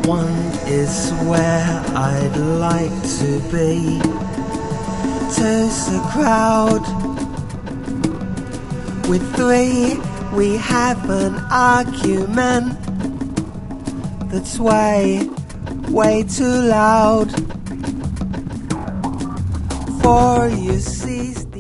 One is where I'd like to be. Two's the crowd. With three we have an argument that's way, way too loud. Four you see